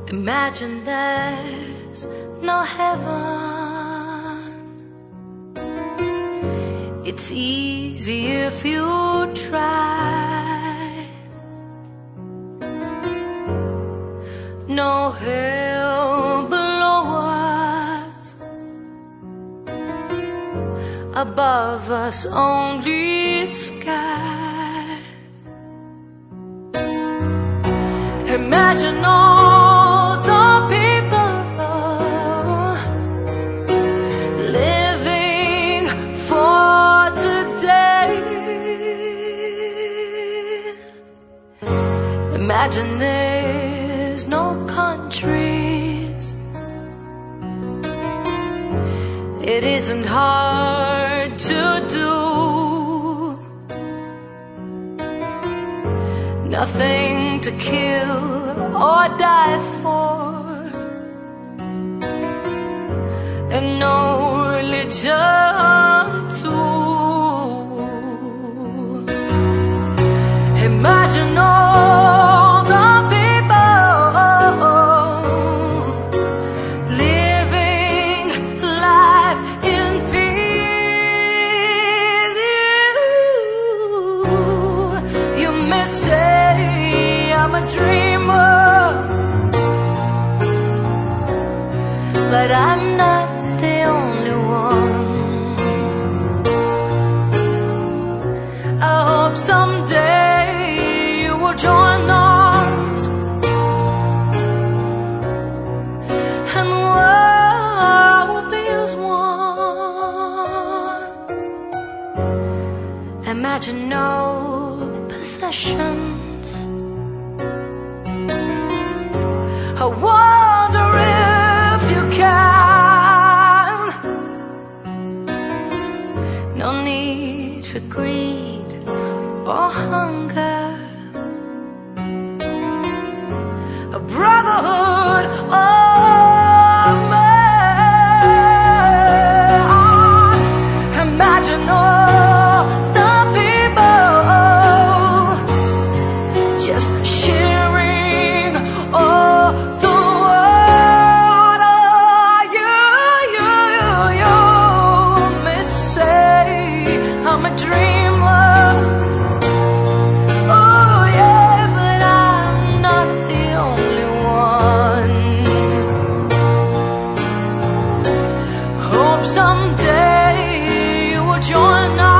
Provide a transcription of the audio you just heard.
Imagine there's no heaven. It's easy if you try. No hell below us, above us only sky. Imagine all the people living for today. Imagine there's no countries. It isn't hard to do. Nothing to kill or die for, and no religion too. Imagine all the people living life in peace. You may say I'm a dreamer, but I'm not the only one. I hope someday you will join us, and the world will be as one. Imagine no possessions. I wonder if you can. No need for greed or hunger. A brotherhood of man. Imagine all the people just sharing all the world. You may say I'm a dreamer, oh yeah, but I'm not the only one. Hope someday you will join us.